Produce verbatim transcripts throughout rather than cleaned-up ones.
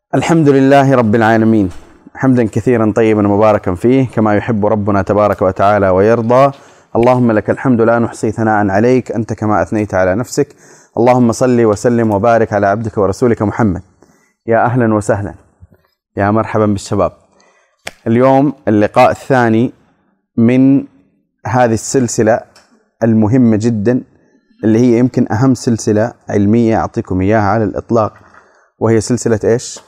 الحمد لله رب العالمين، حمدا كثيرا طيبا مباركا فيه كما يحب ربنا تبارك وتعالى ويرضى. اللهم لك الحمد لا نحصي ثناء عليك أنت كما أثنيت على نفسك. اللهم صل وسلم وبارك على عبدك ورسولك محمد. يا أهلا وسهلا، يا مرحبا بالشباب. اليوم اللقاء الثاني من هذه السلسلة المهمة جدا، اللي هي يمكن أهم سلسلة علمية أعطيكم إياها على الإطلاق، وهي سلسلة إيش؟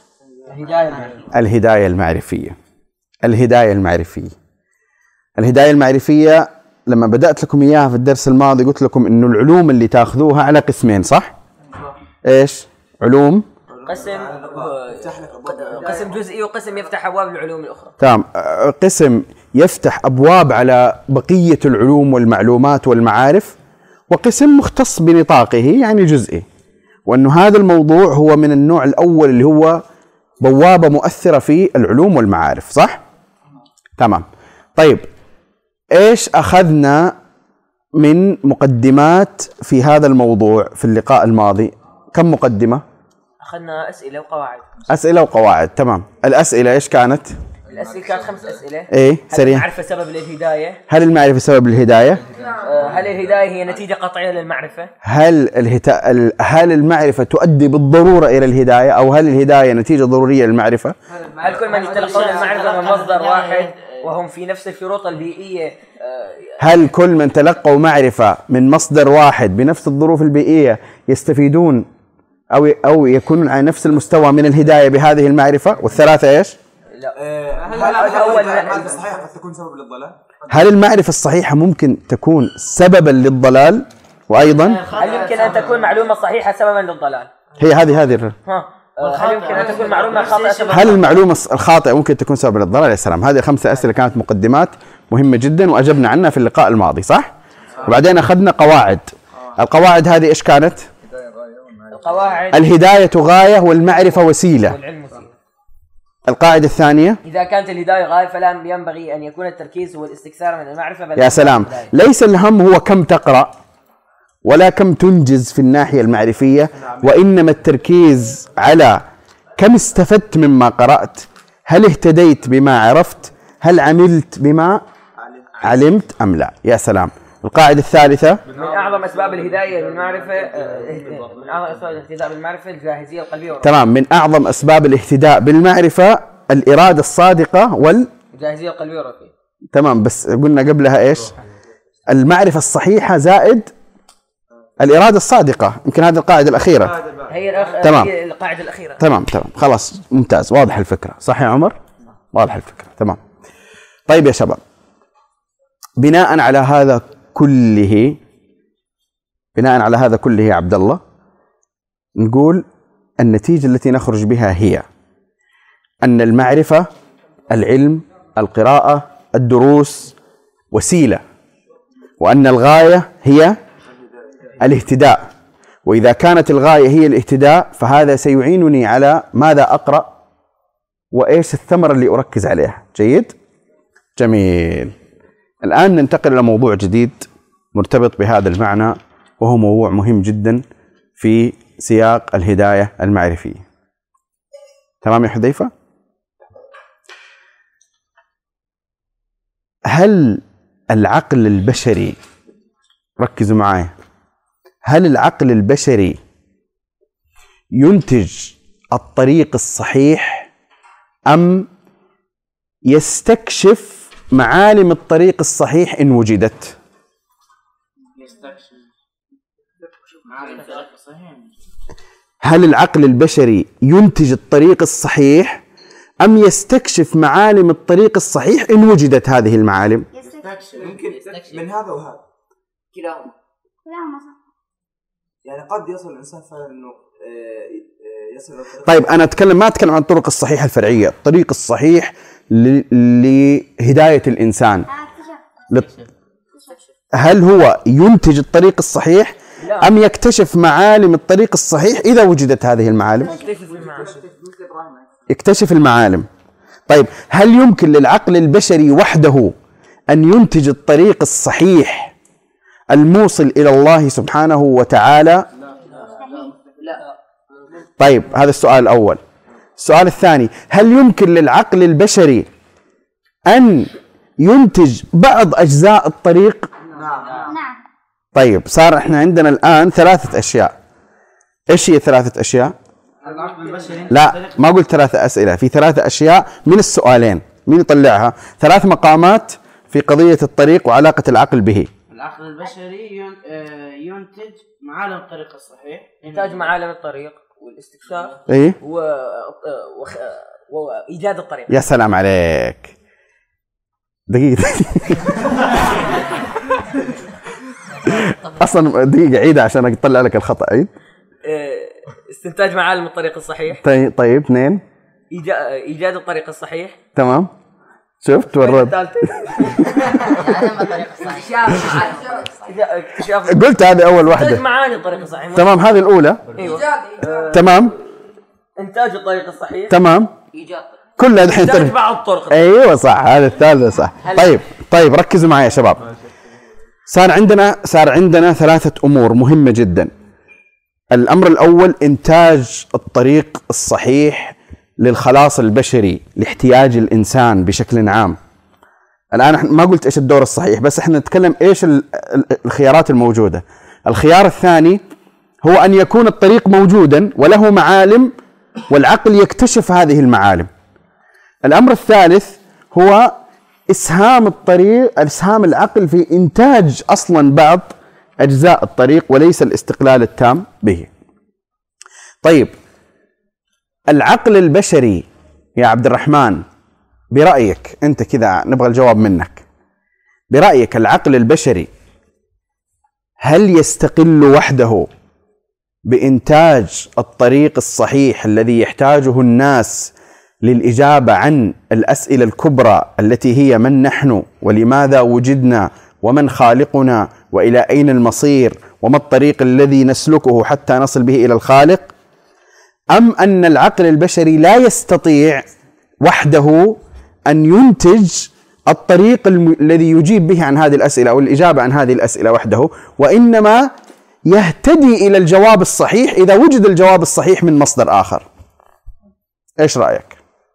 الهداية المعرفية. الهداية المعرفية الهداية المعرفية لما بدأت لكم إياها في الدرس الماضي قلت لكم إنه العلوم اللي تأخذوها على قسمين، صح؟ إيش؟ علوم قسم قسم جزئي وقسم يفتح أبواب العلوم الأخرى. تمام. قسم يفتح أبواب على بقية العلوم والمعلومات والمعارف، وقسم مختص بنطاقه يعني جزئي، وأنه هذا الموضوع هو من النوع الأول اللي هو بوابة مؤثرة في العلوم والمعارف، صح؟ تمام. طيب إيش أخذنا من مقدمات في هذا الموضوع في اللقاء الماضي؟ كم مقدمة؟ أخذنا أسئلة وقواعد. أسئلة وقواعد، تمام. الأسئلة إيش كانت؟ الأسئلة كانت خمس أسئلة. إيه سريع. هل المعرفة سبب للهداية؟ هل المعرفة سبب للهداية؟ هل الهداية هي نتيجة قطعية للمعرفة؟ هل الهتا... هل المعرفة تؤدي بالضرورة إلى الهداية، أو هل الهداية نتيجة ضرورية للمعرفة؟ هل كل من يتلقون المعرفة من مصدر واحد وهم في نفس الشروط البيئية؟ هل كل من تلقوا معرفة من مصدر واحد بنفس الظروف البيئية يستفيدون أو أو يكونون على نفس المستوى من الهداية بهذه المعرفة؟ والثلاثة إيش؟ لا. هل المعرفة الصحيحة قد تكون سبب للضلال؟ هل المعرفة الصحيحة ممكن تكون سببا للضلال؟ وأيضا هل يمكن أن تكون معلومة صحيحة سببا للضلال؟ هي هذه هذه ها. هل يمكن أن تكون معلومة خاطئة سببا؟ هل المعلومة الخاطئة ممكن تكون سبب للضلال؟ يا سلام. هذه خمسة أسئلة كانت مقدمات مهمة جدا وأجبنا عنها في اللقاء الماضي، صح؟ وبعدين أخذنا قواعد. القواعد هذه إيش كانت؟ القواعد: الهداية غاية والمعرفة وسيلة. والعلم وسيلة. القاعدة الثانية: إذا كانت الهداية غاية فلا ينبغي أن يكون التركيز هو الاستكثار من المعرفة، بل يا سلام. ليس الهم هو كم تقرأ ولا كم تنجز في الناحية المعرفية، وإنما التركيز على كم استفدت مما قرأت، هل اهتديت بما عرفت، هل عملت بما علمت أم لا. يا سلام. القاعدة الثالثة: من أعظم أسباب الهداية بالمعرفة من أعظم أسباب الاهتداء بالمعرفة الجاهزية القلبية والروحية. تمام. من أعظم أسباب الاهتداء بالمعرفة الإرادة الصادقة والجاهزية القلبية والروحية. تمام. بس قلنا قبلها إيش؟ المعرفة الصحيحة زائد الإرادة الصادقة. يمكن هذه القاعدة الأخيرة. هي الأخ... تمام. هي القاعدة الأخيرة. تمام تمام خلاص، ممتاز، واضح الفكرة، صح يا عمر؟ واضح الفكرة، تمام. طيب يا شباب، بناء على هذا كله بناء على هذا كله يا عبد الله، نقول النتيجة التي نخرج بها هي أن المعرفة، العلم، القراءة، الدروس وسيلة، وأن الغاية هي الاهتداء. وإذا كانت الغاية هي الاهتداء فهذا سيعينني على ماذا أقرأ وإيش الثمرة اللي أركز عليها. جيد؟ جميل. الآن ننتقل إلى موضوع جديد مرتبط بهذا المعنى، وهو موضوع مهم جدا في سياق الهداية المعرفية. تمام يا حذيفة؟ هل العقل البشري، ركزوا معايا، هل العقل البشري ينتج الطريق الصحيح أم يستكشف معالم الطريق الصحيح إن وجدت؟ هل العقل البشري ينتج الطريق الصحيح أم يستكشف معالم الطريق الصحيح إن وجدت هذه المعالم؟ يستكشف. ممكن من هذا وهذا، كلاهما كلاهما صح. يعني قد يصل الإنسان فعلا إنه يصل الطريق. طيب أنا أتكلم ما أتكلم عن الطرق الصحيحة الفرعية، الطريق الصحيح لهداية الإنسان. هل هو ينتج الطريق الصحيح أم يكتشف معالم الطريق الصحيح إذا وجدت هذه المعالم؟ يكتشف المعالم. طيب هل يمكن للعقل البشري وحده أن ينتج الطريق الصحيح الموصل إلى الله سبحانه وتعالى؟ طيب هذا السؤال الأول. السؤال الثاني، هل يمكن للعقل البشري أن ينتج بعض أجزاء الطريق؟ نعم. طيب صار احنا عندنا الآن ثلاثة أشياء. إيش هي ثلاثة أشياء؟ العقل البشري لا، ما قلت ثلاثة أسئلة، في ثلاثة أشياء من السؤالين، مين يطلعها؟ ثلاث مقامات في قضية الطريق وعلاقة العقل به. العقل البشري ين- آه، ينتج معالم الطريق الصحيح. انتاج معالم الطريق والاستكشاف إيه؟ و... وخ... وايجاد الطريق. يا سلام عليك. دقيقة. أصلا دقيقة عيدها عشان أطلع لك الخطأ. عيد. آه، استنتاج معالم الطريق الصحيح. طيب طيب اثنين. إيجا... ايجاد الطريق الصحيح. تمام. شفت ورد. اكتشاف قلت هذه أول انتاج واحدة. معاني الطريق الصحيح. تمام، هذه الأولى. ايوه. تمام انتاج الطريق الصحيح. تمام. ايجاد كلها الحين انتاج ترجع. بعض الطرق. ايوه صح، هذا الثالثة صح. طيب طيب ركزوا معي يا شباب. صار عندنا صار عندنا ثلاثة أمور مهمة جدا. الأمر الأول إنتاج الطريق الصحيح للخلاص البشري لاحتياج الإنسان بشكل عام. الآن إحنا ما قلت إيش الدور الصحيح، بس إحنا نتكلم إيش ال- ال- الخيارات الموجودة. الخيار الثاني هو أن يكون الطريق موجودا وله معالم والعقل يكتشف هذه المعالم. الأمر الثالث هو إسهام الطريق إسهام العقل في إنتاج أصلا بعض أجزاء الطريق وليس الاستقلال التام به. طيب العقل البشري يا عبد الرحمن، برأيك أنت كذا نبغى الجواب منك، برأيك العقل البشري هل يستقل وحده بإنتاج الطريق الصحيح الذي يحتاجه الناس للإجابة عن الأسئلة الكبرى التي هي من نحن ولماذا وجدنا ومن خالقنا وإلى أين المصير وما الطريق الذي نسلكه حتى نصل به إلى الخالق؟ أم أن العقل البشري لا يستطيع وحده أن ينتج الطريق الم... الذي يجيب به عن هذه الأسئلة أو الإجابة عن هذه الأسئلة وحده، وإنما يهتدي إلى الجواب الصحيح إذا وجد الجواب الصحيح من مصدر آخر؟ إيش رأيك؟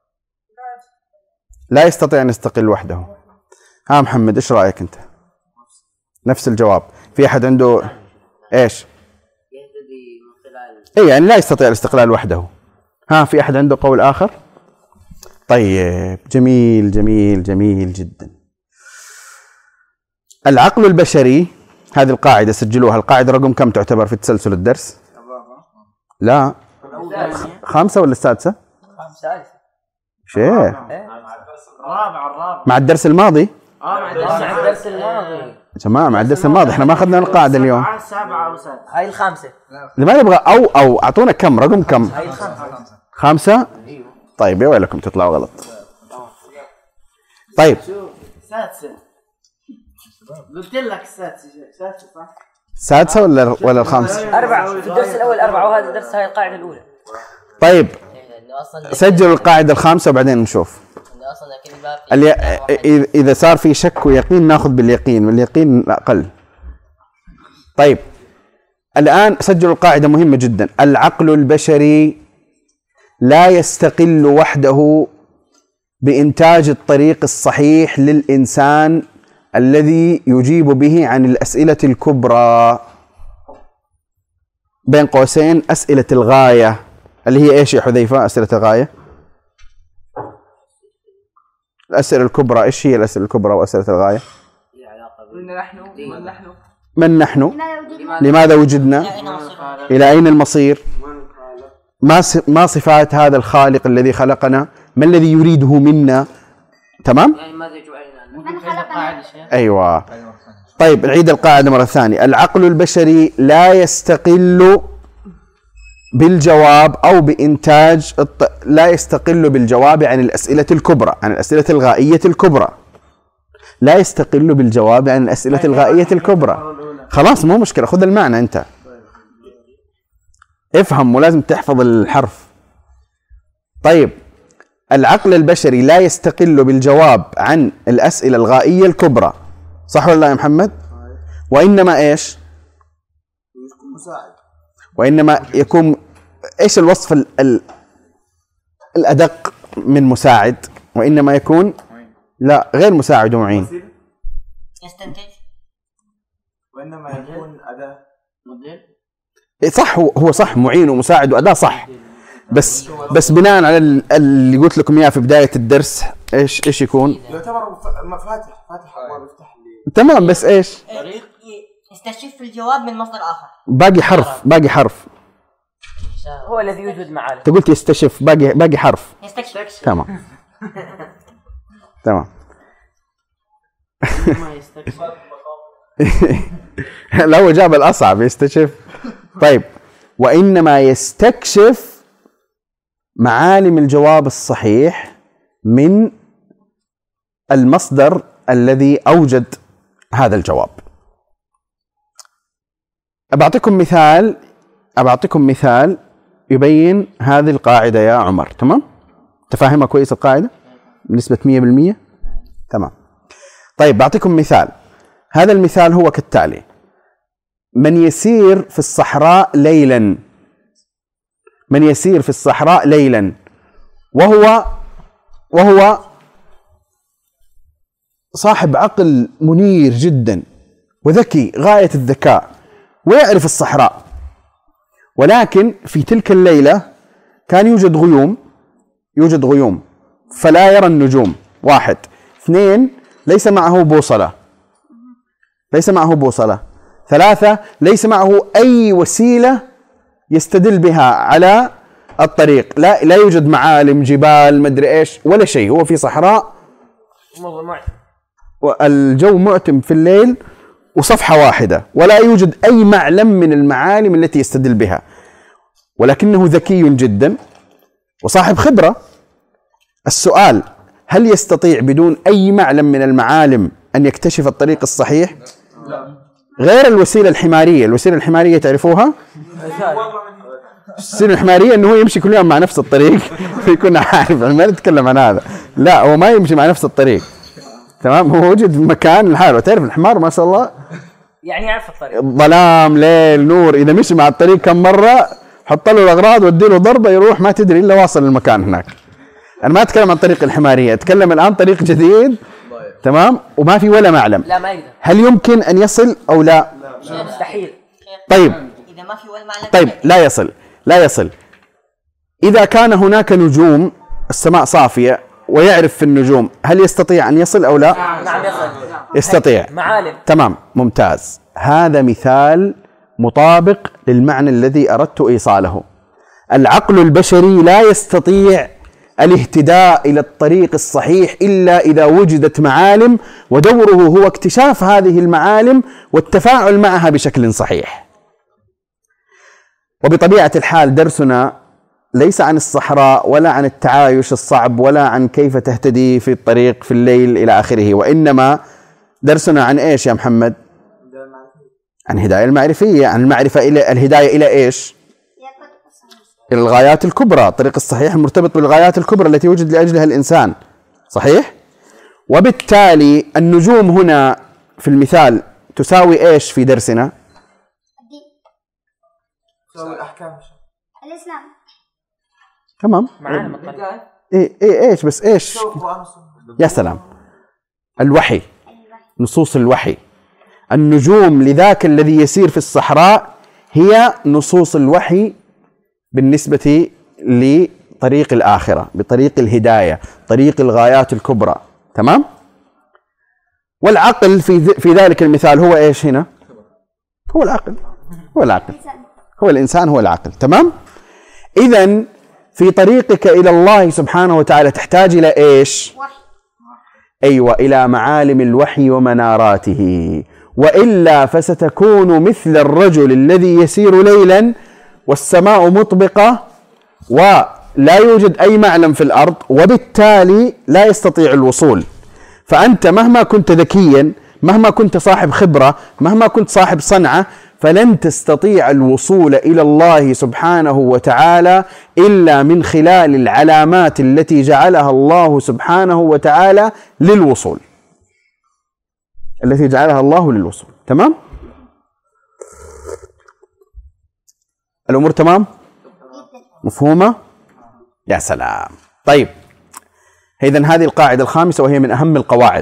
لا يستطيع أن يستقل وحده. ها محمد، إيش رأيك أنت؟ نفس الجواب. في أحد عنده إيش؟ يهتدي من خلال إيه يعني لا يستطيع الاستقلال وحده. ها في أحد عنده قول آخر؟ طيب جميل جميل جميل جدا. العقل البشري، هذه القاعدة سجلوها، القاعدة رقم كم تعتبر في تسلسل الدرس؟ لا خامسة ولا السادسة؟ سادسة. شيء الرابع الرابع مع الدرس الماضي اه مع مع الدرس الماضي. يا جماعة، مع الدرس الماضي احنا ما أخذنا القاعدة اليوم. سبعة أو سادسة. هاي الخامسة. لما نبغى أو أو أعطونا كم رقم كم؟ هاي الخامسة. خامسة؟ طيب يا ويلكم تطلعوا غلط. طيب سادسة. قلت لك السادسة. سادسة صح؟ سادسة ولا ولا الخامسة؟ أربعة في الدرس الأول أربعة، وهذا الدرس هاي القاعدة الأولى. طيب لانه اصلا سجلوا القاعدة الخامسة وبعدين نشوف. لانه اصلا كل باب اللي إذا- إذا صار في شك ويقين ناخذ باليقين، واليقين أقل. طيب الآن سجلوا القاعدة مهمة جدا. العقل البشري لا يستقل وحده بإنتاج الطريق الصحيح للإنسان الذي يجيب به عن الأسئلة الكبرى، بين قوسين أسئلة الغاية، اللي هي إيش يا حذيفة؟ أسئلة الغاية، الأسئلة الكبرى. إيش هي الأسئلة الكبرى وأسئلة الغاية؟ من نحن من نحن من نحن؟ لماذا وجدنا؟ إلى أين المصير؟ ما س- ما صفات هذا الخالق الذي خلقنا؟ ما الذي يريده منا؟ تمام؟ يعني ماذا يجب علينا؟ ممكن تعيد القاعدة شيء؟ أيوة. طيب نعيد القاعدة مرة ثانية. العقل البشري لا يستقل بالجواب أو بإنتاج الط... لا يستقل بالجواب عن الأسئلة الكبرى، عن الأسئلة الغائية الكبرى. لا يستقل بالجواب عن الأسئلة الغائية الكبرى. خلاص مو مشكلة، خذ المعنى أنت، افهم ولازم تحفظ الحرف. طيب العقل البشري لا يستقل بالجواب عن الأسئلة الغائية الكبرى، صح ولا لا يا محمد؟ وإنما إيش؟ مساعد وإنما يكون إيش الوصف ال... ال... الأدق من مساعد، وإنما يكون لا غير مساعد ومعين. يستنتج. وإنما يكون أداة. موديل. إيه صح، هو هو صح، معين ومساعد وأداة صح، بس بس بناء على اللي قلت لكم إياه في بداية الدرس إيش إيش يكون؟ يعتبر مفاتح فاتح أبواب يفتح لي. تمام، بس إيش؟ يستشف الجواب من مصدر آخر. باقي حرف، باقي حرف. هو الذي يوجد معالم. أنت قلت يستشف، باقي باقي حرف. يستكشف. تمام تمام. ما يستكشف. لا هو جاب الأصعب، يستشف. طيب، وإنما يستكشف معالم الجواب الصحيح من المصدر الذي أوجد هذا الجواب. أبعطيكم مثال أبعطيكم مثال يبين هذه القاعدة يا عمر. تمام؟ تفاهمها كويس القاعدة بنسبة مية بالمية؟ تمام. طيب بعطيكم مثال. هذا المثال هو كالتالي: من يسير في الصحراء ليلا من يسير في الصحراء ليلا وهو وهو صاحب عقل منير جدا وذكي غاية الذكاء ويعرف الصحراء، ولكن في تلك الليلة كان يوجد غيوم يوجد غيوم فلا يرى النجوم. واحد. اثنين، ليس معه بوصلة ليس معه بوصلة ثلاثة، ليس معه أي وسيلة يستدل بها على الطريق، لا لا يوجد معالم، جبال، مدري إيش، ولا شيء. هو في صحراء والجو معتم في الليل وصفحة واحدة، ولا يوجد أي معلم من المعالم التي يستدل بها، ولكنه ذكي جدا وصاحب خبرة. السؤال: هل يستطيع بدون أي معلم من المعالم أن يكتشف الطريق الصحيح؟ لا. غير الوسيلة الحمارية. الوسيلة الحمارية تعرفوها؟ الوسيلة الحمارية أنه هو يمشي كل يوم مع نفس الطريق ويكون عارف. ما نتكلم عن هذا، لا هو ما يمشي مع نفس الطريق. تمام، هو وجد في مكان لحاله. تعرف الحمار ما شاء الله يعني يعرف الطريق، ظلام ليل نور، إذا مشي مع الطريق كم مرة حط له الأغراض ودي له ضربة يروح ما تدري إلا واصل المكان هناك. أنا ما أتكلم عن طريق الحمارية، أتكلم الآن طريق جديد. تمام، وما في ولا معلم. لا ما يقدر. هل يمكن أن يصل أو لا؟ مستحيل. طيب إذا ما في ولا معلم. طيب لا يصل لا يصل إذا كان هناك نجوم، السماء صافية ويعرف في النجوم، هل يستطيع أن يصل أو لا؟ نعم يصل. يستطيع. معالم. تمام، ممتاز. هذا مثال مطابق للمعنى الذي أردت إيصاله. العقل البشري لا يستطيع الاهتداء إلى الطريق الصحيح إلا إذا وجدت معالم، ودوره هو اكتشاف هذه المعالم والتفاعل معها بشكل صحيح. وبطبيعة الحال درسنا ليس عن الصحراء ولا عن التعايش الصعب ولا عن كيف تهتدي في الطريق في الليل إلى آخره، وإنما درسنا عن إيش يا محمد؟ عن هداية المعرفية، عن المعرفة إلى الهداية إلى إيش؟ إلى الغايات الكبرى، الطريق الصحيح المرتبط بالغايات الكبرى التي وجد لأجلها الإنسان. صحيح؟ وبالتالي النجوم هنا في المثال تساوي إيش في درسنا؟ تساوي الأحكام. الإسلام. تمام. معالم الطريق. إيه إيه إيش بس إيش؟ يا سلام. الوحي، نصوص الوحي. النجوم لذاك الذي يسير في الصحراء هي نصوص الوحي بالنسبة لطريق الآخرة، بطريق الهداية، طريق الغايات الكبرى. تمام؟ والعقل في في ذلك المثال هو إيش هنا؟ هو العقل هو العقل هو الإنسان هو العقل. تمام؟ إذن في طريقك إلى الله سبحانه وتعالى تحتاج إلى إيش؟ وحي. أيوة، إلى معالم الوحي ومناراته، وإلا فستكون مثل الرجل الذي يسير ليلا والسماء مطبقة ولا يوجد أي معلم في الأرض، وبالتالي لا يستطيع الوصول. فأنت مهما كنت ذكيا، مهما كنت صاحب خبرة، مهما كنت صاحب صنعة، فلن تستطيع الوصول إلى الله سبحانه وتعالى إلا من خلال العلامات التي جعلها الله سبحانه وتعالى للوصول التي جعلها الله للوصول. تمام؟ الأمور تمام؟ مفهومة؟ يا سلام. طيب إذن هذه القاعدة الخامسة وهي من أهم القواعد.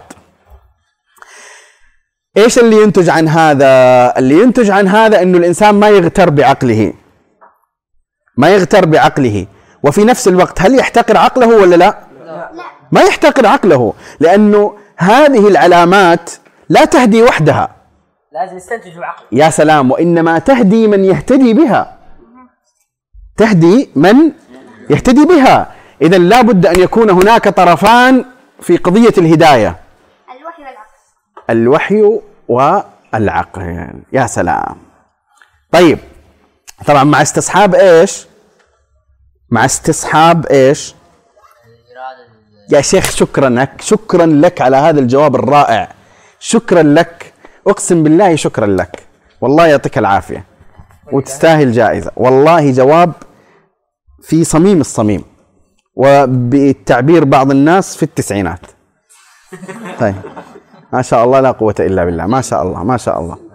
إيش اللي ينتج عن هذا؟ اللي ينتج عن هذا أنه الإنسان ما يغتر بعقله، ما يغتر بعقله، وفي نفس الوقت هل يحتقر عقله ولا لا؟ لا. ما يحتقر عقله، لأنه هذه العلامات لا تهدي وحدها، لازم يستنتج بعقله. يا سلام، وإنما تهدي من يهتدي بها، تهدي من يهتدي بها. إذا لا بد أن يكون هناك طرفان في قضية الهداية، الوحي والعقل. الوحي والعقل، يا سلام. طيب طبعا مع استصحاب ايش؟ مع استصحاب ايش؟ يا شيخ شكرا لك، شكرا لك على هذا الجواب الرائع، شكرا لك، اقسم بالله شكرا لك، والله يعطيك العافية وتستاهل جائزة، والله جواب في صميم الصميم، وبالتعبير بعض الناس في التسعينات. طيب ما شاء الله لا قوة إلا بالله، ما شاء الله ما شاء الله،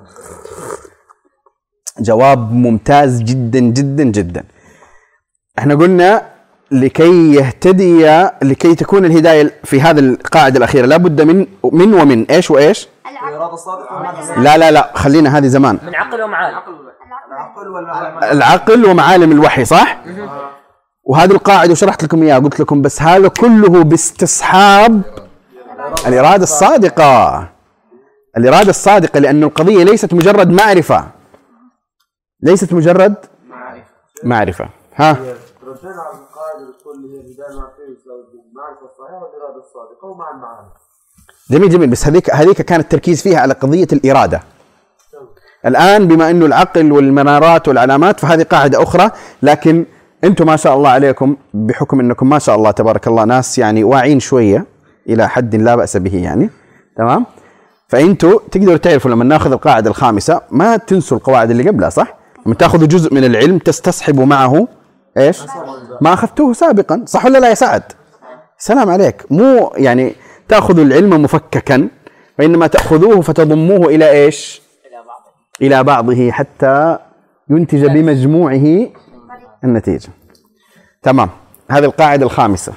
جواب ممتاز جدا جدا جدا. احنا قلنا لكي يهتدي، لكي تكون الهداية في هذه القاعدة الأخيرة لابد من من ومن ايش وايش؟ الإرادة الصادقة. لا لا لا خلينا هذه زمان. من عقل ومعالم. العقل والمعلم. العقل ومعالم الوحي، صح؟ وهذه القاعدة وشرحت لكم إياها، قلت لكم بس هذا كله باستصحاب الإرادة الصادقة، الإرادة الصادقة، لأن القضية ليست مجرد معرفة، ليست مجرد معرفة. ها ردينا على القاعدة الكل هي الهداية مع المعرفة الصحيحة والإرادة الصادقة ومع المعاني. جميل جميل، بس هذيك هذيك كان التركيز فيها على قضية الإرادة. الآن بما إنه العقل والمنارات والعلامات فهذه قاعدة أخرى، لكن أنتم ما شاء الله عليكم بحكم أنكم ما شاء الله تبارك الله ناس يعني واعين شوية إلى حد لا بأس به يعني، تمام؟ فأنتوا تقدروا تعرفوا لما ناخذ القاعدة الخامسة ما تنسوا القواعد اللي قبلها، صح؟ لما تاخذوا جزء من العلم تستصحبوا معه ايش؟ ما أخذتوه سابقا، صح ولا لا يا سعد؟ سلام عليك، مو يعني تأخذوا العلم مفككا، وإنما تأخذوه فتضموه إلى ايش؟ إلى بعضه، إلى بعضه حتى ينتج بمجموعه النتيجة. تمام، هذه القاعدة الخامسة.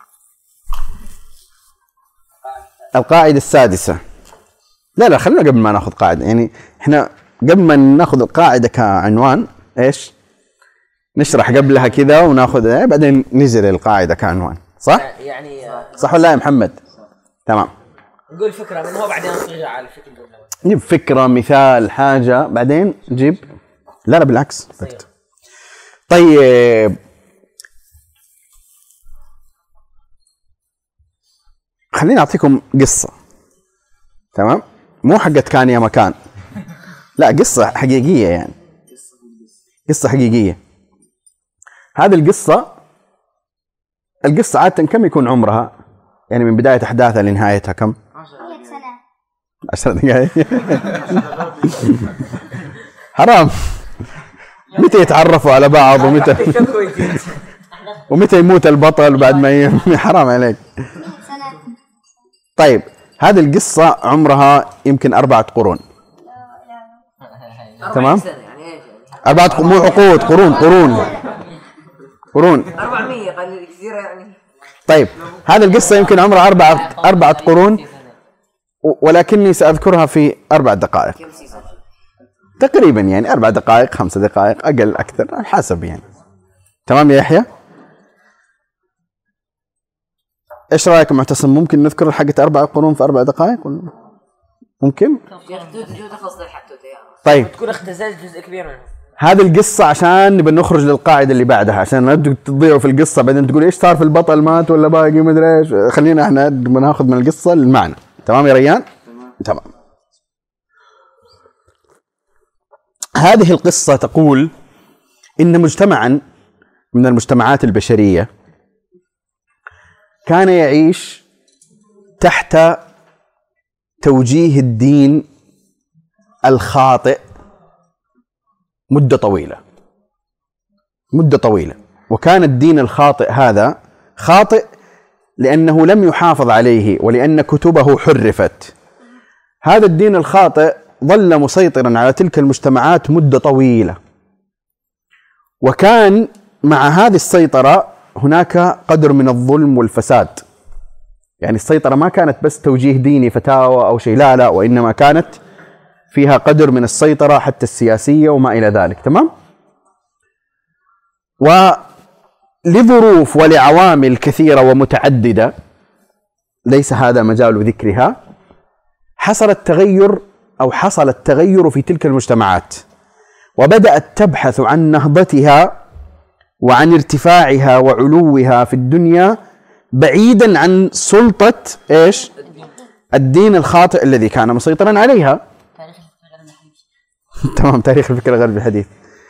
القاعدة السادسة، لا لا خلينا قبل ما ناخذ قاعدة، يعني احنا قبل ما ناخذ القاعدة كعنوان ايش؟ نشرح قبلها كذا وناخذ ايه بعدين نجي للقاعدة كعنوان، صح؟ يعني صح ولا يا محمد؟ تمام. نقول فكرة من هو بعدين نصيغها على الفكرة الأولى. نجيب فكرة، مثال، حاجة، بعدين نجيب، لا لا بالعكس. طيب خليني أعطيكم قصة، تمام؟ مو حقت كان يا مكان، لا قصة حقيقية، يعني قصة حقيقية. هذه القصة القصة عادة كم يكون عمرها؟ يعني من بداية أحداثها لنهايتها كم؟ مئة سنة. عشر دقائق. حرام. متى يتعرفوا على بعض ومتى ومتى يموت البطل بعد ما ي... حرام عليك. مئة سنة. طيب هذه القصة عمرها يمكن أربعة قرون. تمام؟ أربعة مو عقود، قرون قرون قرون أربعمية قال كثيرة يعني. طيب هذه القصة يمكن عمرها أربعة أربعة قرون، ولكني سأذكرها في أربع دقائق تقريبا، يعني أربع دقائق خمسة دقائق أقل أكثر حسب يعني. تمام يا يحيى؟ إيش رأيك معتصم؟ ممكن نذكر حقة أربع قرون في أربع دقائق ولا ممكن؟ طيب تكون اختزلت جزء كبير منه. هذه القصة عشان نبي نخرج للقاعدة اللي بعدها، عشان لا تضيعوا في القصة بعدين تقول إيش صار في البطل، مات ولا باقي ما أدري إيش. خلينا إحنا بناخذ من القصة المعنى. تمام يا ريان؟ تمام. هذه القصة تقول إن مجتمعا من المجتمعات البشرية كان يعيش تحت توجيه الدين الخاطئ مدة طويلة مدة طويلة وكان الدين الخاطئ هذا خاطئ لأنه لم يحافظ عليه ولأن كتبه حرفت. هذا الدين الخاطئ ظل مسيطرا على تلك المجتمعات مدة طويلة، وكان مع هذه السيطرة هناك قدر من الظلم والفساد. يعني السيطرة ما كانت بس توجيه ديني فتاوى أو شيء، لا لا، وإنما كانت فيها قدر من السيطرة حتى السياسية وما إلى ذلك. تمام؟ ولظروف ولعوامل كثيرة ومتعددة ليس هذا مجال ذكرها، حصل التغير أو حصل التغير في تلك المجتمعات، وبدأت تبحث عن نهضتها وعن ارتفاعها وعلوها في الدنيا بعيدا عن سلطة إيش؟ الدين الخاطئ الذي كان مسيطرا عليها. تمام، تاريخ الفكر الغربي الحديث.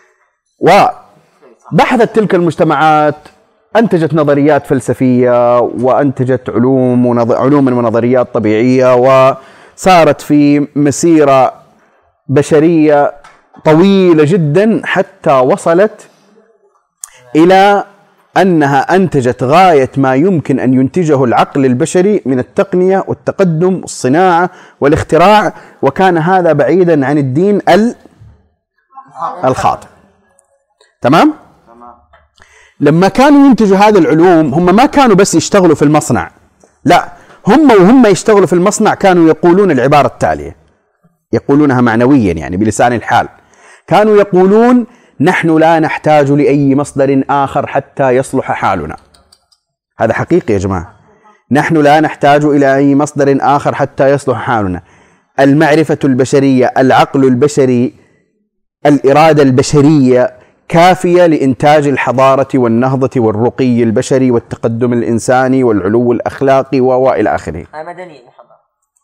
وبحثت تلك المجتمعات، أنتجت نظريات فلسفية وأنتجت علوم ونظ... علوم ونظريات طبيعية، وسارت في مسيرة بشرية طويلة جدا حتى وصلت إلى أنها أنتجت غاية ما يمكن أن ينتجه العقل البشري من التقنية والتقدم والصناعة والاختراع، وكان هذا بعيدا عن الدين الخاطئ. تمام؟ لما كانوا ينتجوا هذه العلوم هم ما كانوا بس يشتغلوا في المصنع، لا، هم وهم يشتغلوا في المصنع كانوا يقولون العبارة التالية، يقولونها معنويا يعني بلسان الحال، كانوا يقولون: نحن لا نحتاج لأي مصدر آخر حتى يصلح حالنا. هذا حقيقي يا جماعة، نحن لا نحتاج إلى أي مصدر آخر حتى يصلح حالنا. المعرفة البشرية، العقل البشري، الإرادة البشرية كافية لإنتاج الحضارة والنهضة والرقي البشري والتقدم الإنساني والعلو الأخلاقي وإلى آخره. مدني محمد.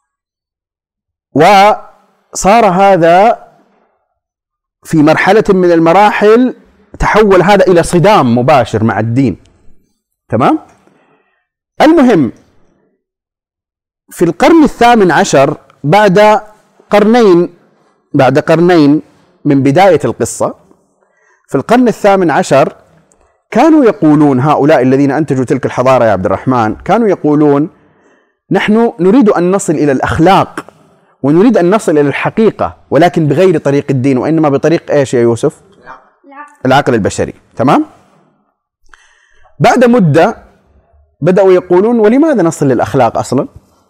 وصار هذا في مرحلة من المراحل تحول هذا إلى صدام مباشر مع الدين. تمام؟ المهم في القرن الثامن عشر، بعد قرنين بعد قرنين من بداية القصة، في القرن الثامن عشر كانوا يقولون هؤلاء الذين أنتجوا تلك الحضارة يا عبد الرحمن، كانوا يقولون: نحن نريد أن نصل إلى الأخلاق ونريد أن نصل إلى الحقيقة، ولكن بغير طريق الدين، وإنما بطريق إيش يا يوسف؟ العقل البشري. تمام؟ بعد مدة بدأوا يقولون: ولماذا نصل للأخلاق أصلا؟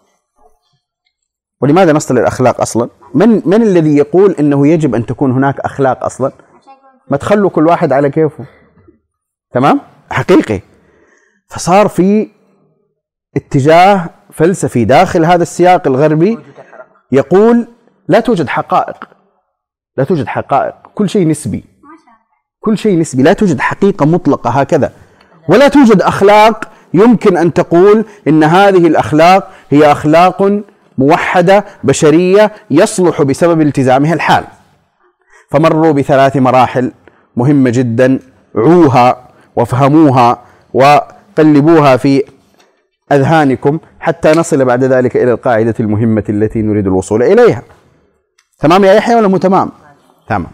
ولماذا نصل للأخلاق أصلا؟ من من الذي يقول إنه يجب أن تكون هناك أخلاق أصلا؟ ما تخلوا كل واحد على كيفه. تمام؟ حقيقي. فصار في اتجاه فلسفي داخل هذا السياق الغربي يقول: لا توجد حقائق، لا توجد حقائق، كل شيء نسبي، كل شيء نسبي، لا توجد حقيقة مطلقة هكذا، ولا توجد أخلاق يمكن أن تقول إن هذه الأخلاق هي أخلاق موحدة بشرية يصلح بسبب التزامها الحال. فمروا بثلاث مراحل مهمة جدا، عوها وافهموها وقلبوها في أذهانكم حتى نصل بعد ذلك إلى القاعدة المهمة التي نريد الوصول إليها. تمام يا يحيى ولا مو تمام؟ تمام.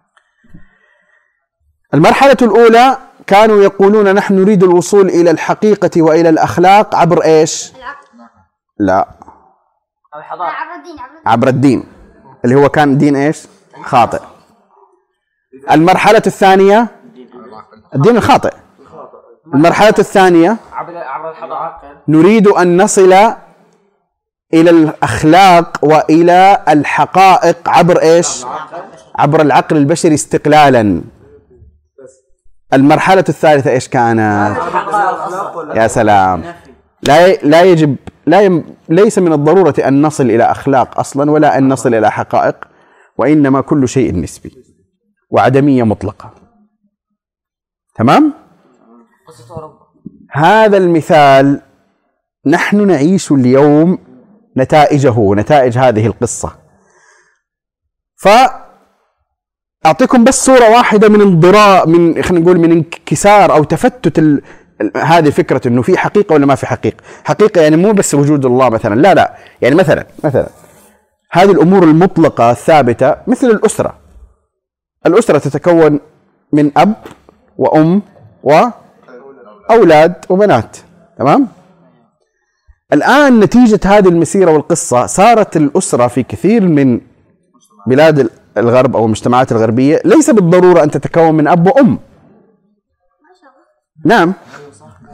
المرحلة الأولى كانوا يقولون: نحن نريد الوصول إلى الحقيقة وإلى الأخلاق عبر إيش؟ لا، الحضارة، عبر الدين. عبر الدين، اللي هو كان دين إيش؟ خاطئ. المرحلة الثانية الدين الخاطئ. المرحلة الثانية عبر الحضارة، نريد أن نصل إلى الأخلاق وإلى الحقائق عبر إيش؟ عبر العقل البشري استقلالا. المرحلة الثالثة إيش كانت؟ يا سلام، لا لا يجب لا يم ليس من الضرورة أن نصل إلى أخلاق أصلا ولا أن نصل إلى حقائق، وإنما كل شيء نسبي وعدمية مطلقة. تمام؟ هذا المثال نحن نعيش اليوم نتائجه، نتائج هذه القصة. فأعطيكم بس صورة واحدة من انضراء، من خلينا نقول من انكسار أو تفتت ال... هذه فكرة إنه في حقيقة ولا ما في حقيقة. حقيقة يعني مو بس وجود الله مثلا، لا لا، يعني مثلا مثلا هذه الأمور المطلقة الثابتة مثل الأسرة. الأسرة تتكون من أب وأم وأولاد وبنات. تمام؟ الآن نتيجة هذه المسيرة والقصة صارت الأسرة في كثير من بلاد الغرب أو المجتمعات الغربية ليس بالضرورة أن تتكون من أب وأم. نعم،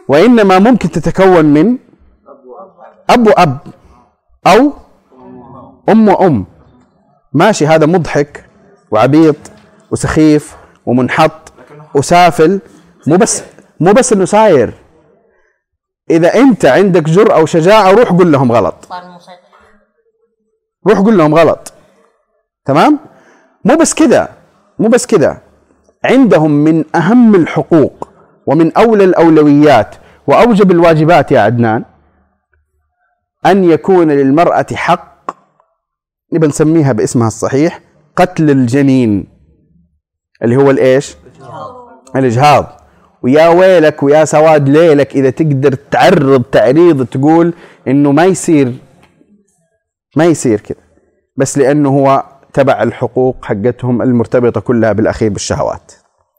وإنما ممكن تتكون من أب وأب أو أم وأم. ماشي، هذا مضحك وعبيط وسخيف ومنحط وسافل، مو بس مو بس إنه ساير. إذا أنت عندك جرأة وشجاعة روح قول لهم غلط، روح قول لهم غلط. تمام؟ مو بس كذا، مو بس كذا، عندهم من أهم الحقوق ومن أولى الأولويات وأوجب الواجبات يا عدنان أن يكون للمرأة حق، نبي نسميها باسمها الصحيح، قتل الجنين، اللي هو الإيش؟ الإجهاض. ويا ويلك ويا سواد ليلك إذا تقدر تعرض تعريض تقول إنه ما يصير ما يصير كذا، بس لأنه هو تبع الحقوق حقتهم المرتبطة كلها بالأخير بالشهوات.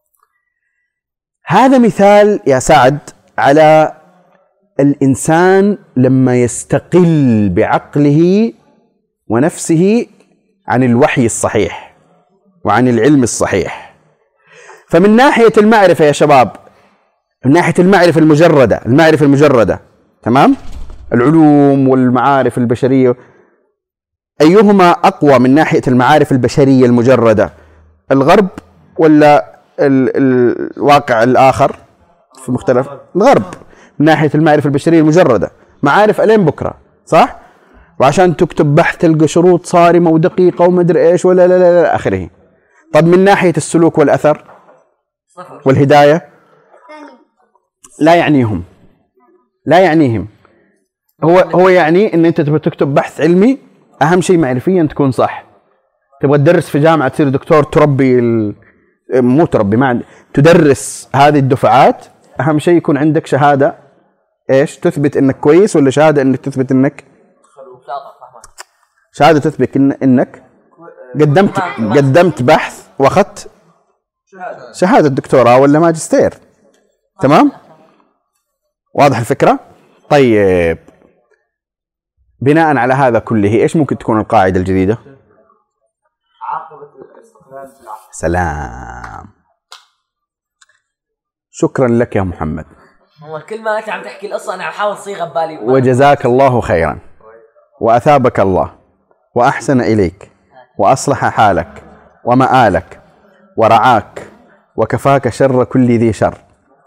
هذا مثال يا سعد على الإنسان لما يستقل بعقله ونفسه عن الوحي الصحيح وعن العلم الصحيح. فمن ناحية المعرفة يا شباب، من ناحية المعرفة المجردة، المعرفة المجردة تمام، العلوم والمعارف البشرية، أيهما أقوى من ناحية المعارف البشرية المجردة؟ الغرب ولا ال ال الواقع الآخر في مختلف؟ الغرب من ناحية المعرفة البشرية المجردة، معارف ألين بكرة، صح؟ وعشان تكتب بحث تلقى شروط صارمة ودقيقة ومدري إيش ولا لا لا لا آخره. طب من ناحية السلوك والأثر والهداية لا يعنيهم، لا يعنيهم. هو هو يعني إن أنت تبغى تكتب بحث علمي، أهم شيء معرفيا تكون صح. تبغى تدرس في جامعة تصير دكتور تربي ال... مو تربي ما عند... تدرس هذه الدفعات، أهم شيء يكون عندك شهادة إيش تثبت إنك كويس، ولا شهادة إنك تثبت إنك شهادة تثبت إن إنك قدمت قدمت بحث وأخذت شهادة دكتوراه ولا ماجستير. تمام؟ واضح الفكرة؟ طيب، بناء على هذا كله ايش ممكن تكون القاعدة الجديدة؟ عاقبة الاستقلال بالعقل. سلام، شكرا لك يا محمد. هو كل ما انت عم تحكي القصة انا عم حاول صيغة ببالي. وجزاك الله خيرا وأثابك الله وأحسن إليك وأصلح حالك ومآلك ورعاك وكفاك شر كل ذي شر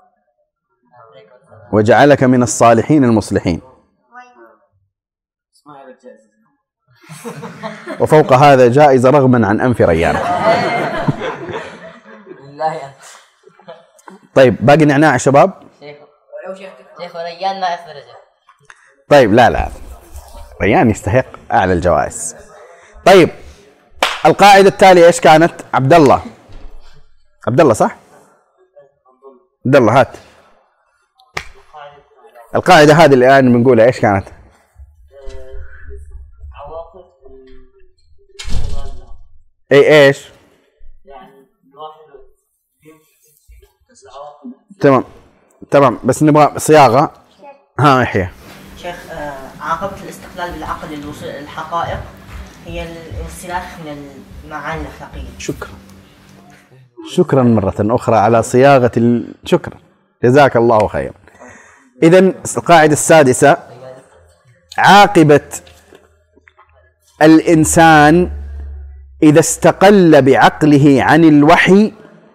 وجعلك من الصالحين المصلحين. وفوق هذا جائزة رغما عن أنف ريان. طيب باقي نعناع يا شباب؟ شيخ ريان ما أثبت رجل. طيب لا لا ريان يستحق أعلى الجوائز. طيب القاعدة التالية إيش كانت؟ عبد الله، عبد الله صح؟ عبد الله هات القاعدة هذه اللي الآن بنقولها إيش كانت؟ اي ايش؟ تمام تمام، بس نبغى صياغة. ها يحيى. شيخ آه عاقبة الاستقلال بالعقل للوصول إلى الحقائق هي الانسلاخ من المعاني الأخلاقية. شكرا شكرا مرة أخرى على صياغة ال... شكرا جزاك الله خير. إذن القاعدة السادسة، عاقبة الإنسان إذا استقل بعقله عن الوحي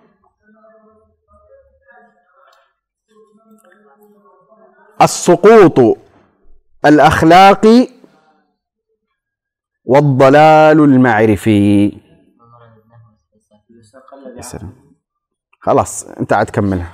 السقوط الأخلاقي والضلال المعرفي. خلاص أنت عاد تكملها.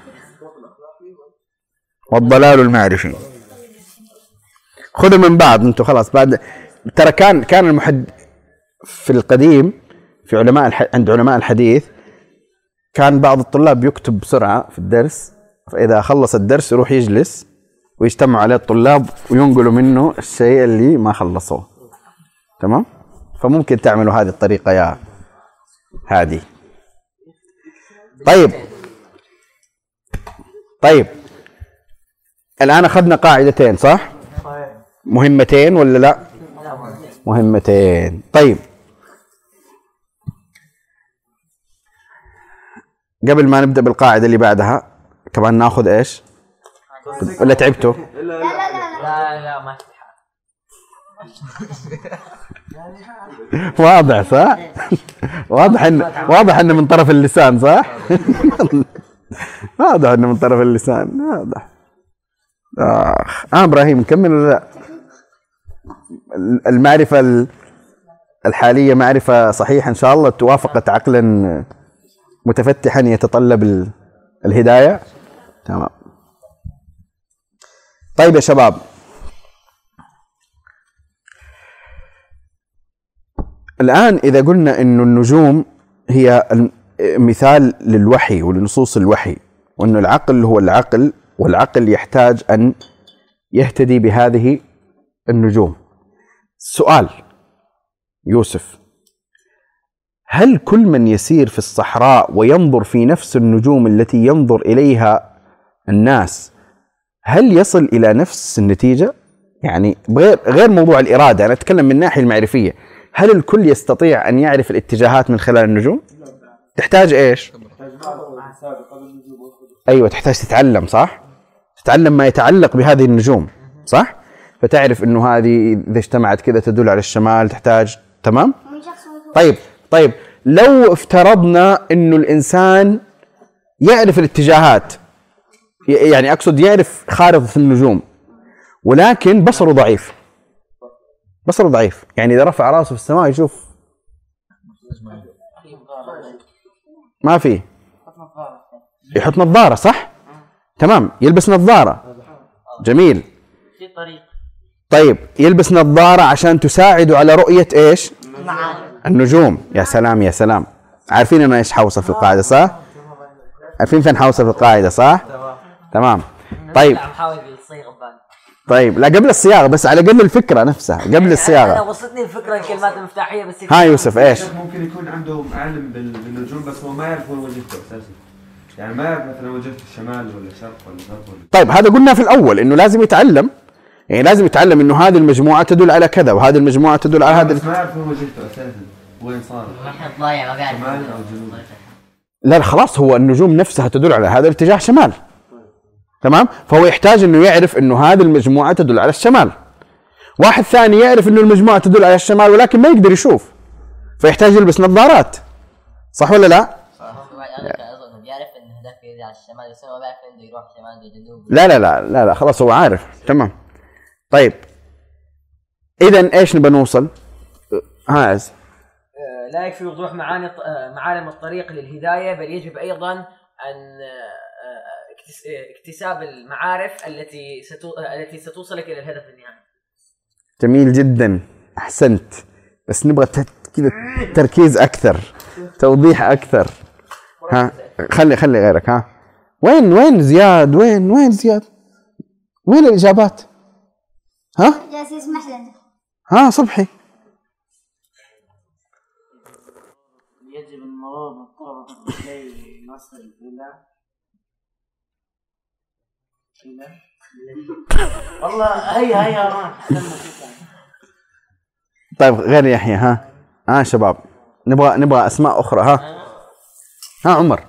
والضلال المعرفي خذوا من بعض أنتم خلاص. بعد ترى كان كان المحد في القديم في علماء الح... عند علماء الحديث كان بعض الطلاب يكتب بسرعة في الدرس، فإذا خلص الدرس يروح يجلس ويجتمع عليه الطلاب وينقلوا منه الشيء اللي ما خلصوه. تمام؟ فممكن تعملوا هذه الطريقة يا هادي. طيب طيب الآن أخذنا قاعدتين صح؟ مهمتين ولا لا؟ مهمتين. طيب قبل ما نبدأ بالقاعدة اللي بعدها كمان ناخذ ايش؟ ولا تعبتوا؟ لا لا لا لا لا ما في حال. واضح صح؟ واضح ان واضح انه من طرف اللسان صح؟ واضح انه من طرف اللسان واضح. اخ اه ابراهيم نكمل ولا لا؟ المعرفة الحالية معرفة صحيحة ان شاء الله توافقت عقلا متفتحا يتطلب الهداية. تمام. طيب يا شباب، الآن إذا قلنا إنه النجوم هي مثال للوحي ولنصوص الوحي، وإنه العقل هو العقل، والعقل يحتاج أن يهتدي بهذه النجوم. سؤال يوسف، هل كل من يسير في الصحراء وينظر في نفس النجوم التي ينظر إليها الناس هل يصل إلى نفس النتيجة؟ يعني غير غير موضوع الإرادة، أنا أتكلم من الناحية المعرفية، هل الكل يستطيع أن يعرف الاتجاهات من خلال النجوم؟ تحتاج إيش؟ أيوة تحتاج تتعلم صح؟ تتعلم ما يتعلق بهذه النجوم صح؟ فتعرف إنه هذه إذا اجتمعت كذا تدل على الشمال، تحتاج تمام؟ طيب طيب لو افترضنا إنه الإنسان يعرف الاتجاهات، يعني أقصد يعرف خارطة النجوم، ولكن بصره ضعيف، بصره ضعيف، يعني إذا رفع راسه في السماء يشوف ما فيه، يحط نظارة صح؟ تمام، يلبس نظارة، جميل. في طريق. طيب يلبس نظارة عشان تساعده على رؤية إيش؟ معالم النجوم. يا سلام يا سلام، عارفين أنا إيش حوصل في القاعدة صح؟ عارفين فين حوصل في القاعدة صح؟ تمام. طيب حاول بالصيغة بان. طيب لا قبل الصياغة بس، على قبل الفكرة نفسها قبل الصياغة. أنا وصلتني الفكرة الكلمات المفتاحية بس. ها يوسف إيش؟ ممكن يكون عندهم علم بالنجوم بس هو ما يعرف وين وجهته اساسا، يعني ما يعرف مثلا وجهته الشمال ولا الشرق ولا الغرب ولا. طيب هذا قلنا في الأول إنه لازم يتعلم، يعني لازم يتعلم إنه هذه المجموعة تدل على كذا وهذه المجموعة تدل على هذا. بس ما يعرف وين وجهته اساسا، وين صار واحد ضايع ما بيعرف شمال او جنوب. لا لا خلاص، هو النجوم نفسها تدل على هذا الاتجاه شمال، تمام؟ فهو يحتاج إنه يعرف إنه هذه المجموعة تدل على الشمال. واحد ثاني يعرف إنه المجموعة تدل على الشمال ولكن ما يقدر يشوف، فيحتاج يلبس نظارات، صح ولا لا؟ بيعرف ان هداك يجي على الشمال بس هو ما بيعرف انه يروح شمال ولا جنوب. لا لا لا لا لا خلاص هو عارف، تمام. طيب إذا إيش نبى نوصل؟ هاز لا يكفي وضوح معاني معالم الطريق للهداية، بل يجب أيضا أن اكتساب المعارف التي ستو... التي ستوصلك إلى الهدف النهائي. جميل جدا، أحسنت، بس نبغى كذا تركيز أكثر، توضيح أكثر. ها خلي خلي غيرك. ها وين وين زياد؟ وين وين زياد؟ وين الإجابات؟ ها جالس يسمح لنا. ها صبحي. يجب المرور بالطرق لكي نصل إلى إلى والله هيا هيا راح طيب غير يحيى. ها ها شباب نبغى نبغى أسماء أخرى. ها ها عمر.